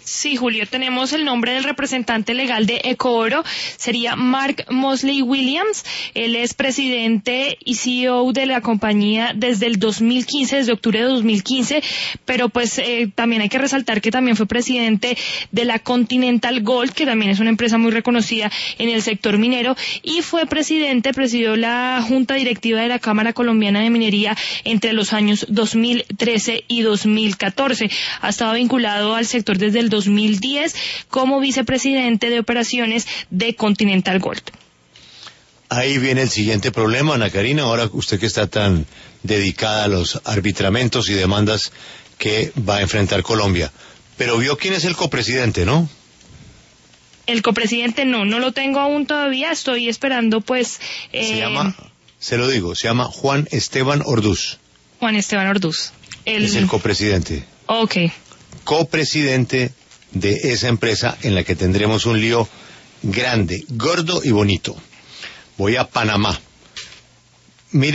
Sí, Julio, tenemos el nombre del representante legal de Ecooro, sería Mark Mosley Williams. Él es presidente y CEO de la compañía desde el 2015, desde octubre de 2015, pero pues también hay que resaltar que también fue presidente de la Continental Gold, que también es una empresa muy reconocida en el sector minero, y presidió la Junta Directiva de la Cámara Colombiana de Minería entre los años 2013 y 2014. Ha estado vinculado al sector desde el 2010 como vicepresidente de operaciones de Continental Gold. Ahí viene el siguiente problema, Ana Karina, ahora usted que está tan dedicada a los arbitramentos y demandas que va a enfrentar Colombia. Pero vio quién es el copresidente, ¿no? El copresidente no lo tengo aún todavía, estoy esperando pues... se llama Juan Esteban Orduz. Juan Esteban Orduz. Es el copresidente. Ok. Copresidente de esa empresa en la que tendremos un lío grande, gordo y bonito. Voy a Panamá.